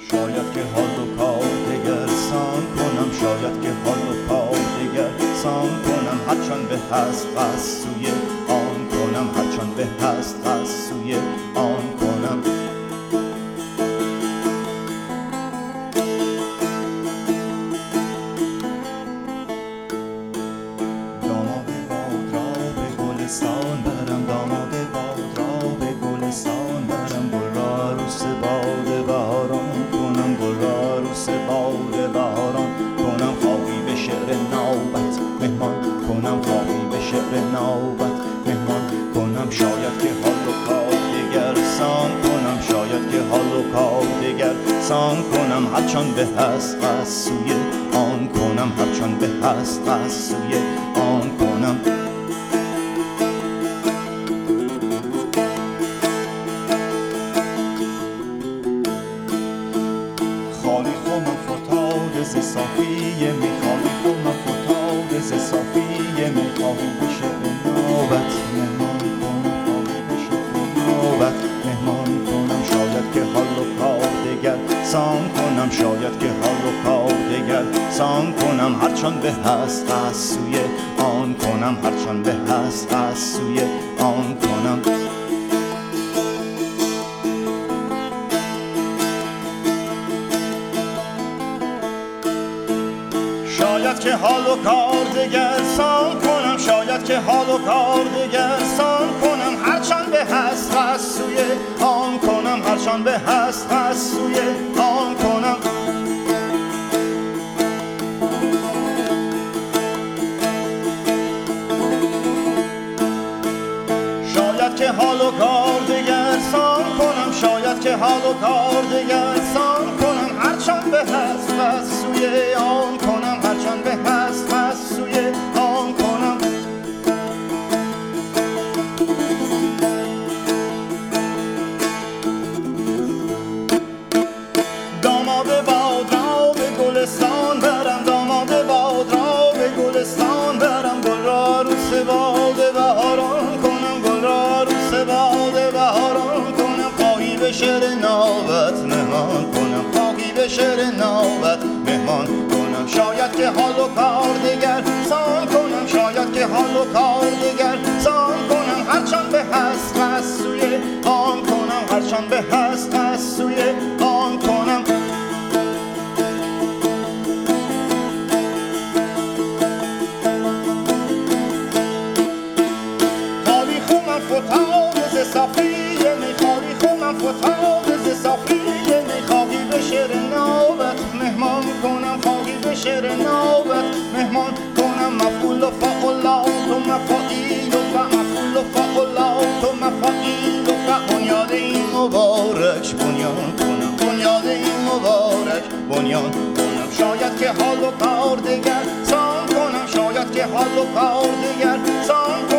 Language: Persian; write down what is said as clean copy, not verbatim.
شاید که حال و کار دگر سان کنم، شاید که حال و کار دگر سان کنم، هرچند به هست از سوی آن کنم، هرچند به هست از سوی آن کنم. داماد باد را به گلستان برم، داماد باد را به گلستان برم، گل را عروس باد بهاران کنم، گل را عروس باد بهاران کنم. خواهی به شعر نوبت مهمان کنم، خواهی به شعر نوبت مهمان کنم. شاید که حال و کار دگر سان کنم، شاید که حال و کار دگر سان کنم، هرچند به هست از سوی آن کنم، هرچند به هست از سوی آن کنم. خالی خودم فتاده ز صافیه می، خالی خودم فتاده ز صافیه می، خواهی به شعر نوبت مهمان کنم، خواهی به شعر نوبت مهمان کنم. شاید که حال و کار دگر سان کنم، شاید که حال و کار دگر سان کنم، هرچند به هست از سوی آن کنم، هرچند به هست از سوی آن کنم. شاید که حال و کار دگر سان کنم، شاید که حال و کار دگر سان کنم، هرچند به هست از سوی آن کنم، هرچند به هست از سوی آن کنم. شاید که حال و کار دگر سان کنم، شاید که حال و کار دگر سان کنم، هرچند به هست از سوی آن کنم، هرچند به هست از سوی آن کنم. داماد باد را به گلستان برم، داماد باد را به گلستان برم، گل را عروس باد بهاران کنم، گل را عروس باد بهاران کنم. خواهی به شعر نوبت مهمان کنم، خواهی به شعر نوبت مهمان کنم. شاید که حال و کار دگر سان کنم، شاید که حال و کار دگر سان کنم، هرچند به هست از سوی آن کنم، هرچند به هست از سوی آن کنم. خالی خونم فتاده ز صافیه می، خالی خونم فتاده ز صافیه می، خواهی به شعر نوبت مهمان کنم، خواهی به شعر نوبت مهمان کنم. مفعول و فعولات و مفاعیل و مفعول و فعولات و مفاعیل و بنیاد این مبارک بنیان کنم، بنیاد این مبارک بنیان کنم. شاید که حال و کار دگر سان کنم، شاید که حال و کار دگر سان کنم،